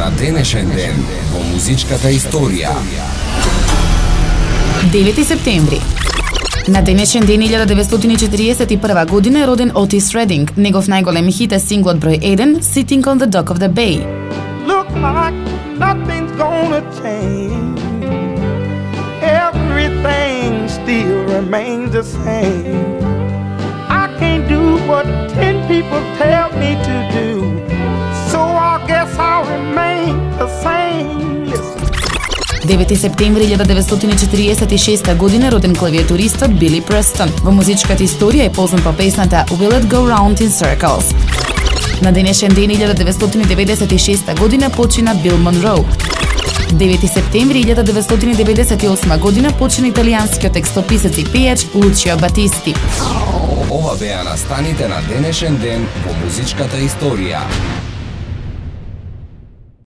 на денешен ден во музичката историја. 9 септември. На денешен ден 1941 година е роден Отис Рединг. Негов најголем хит е синглот број 1 Sitting on the Dock of the Bay. Look like nothing's gonna change. Everything still remains the same. I can't do what 10 people tell me to do, so I guess I'll remain the same. Listen. 9 септември 1946 година роден клавиатуристот Били Престон. Во музичката историја е познат по песната Will It Go Round in Circles. На денешен ден 1996 година почина Бил Монроу. 9 септември 1998 година почина италијанскиот текстописец и пејач Лучио Батисти. Ова беа настаните на денешен ден во музичката историја.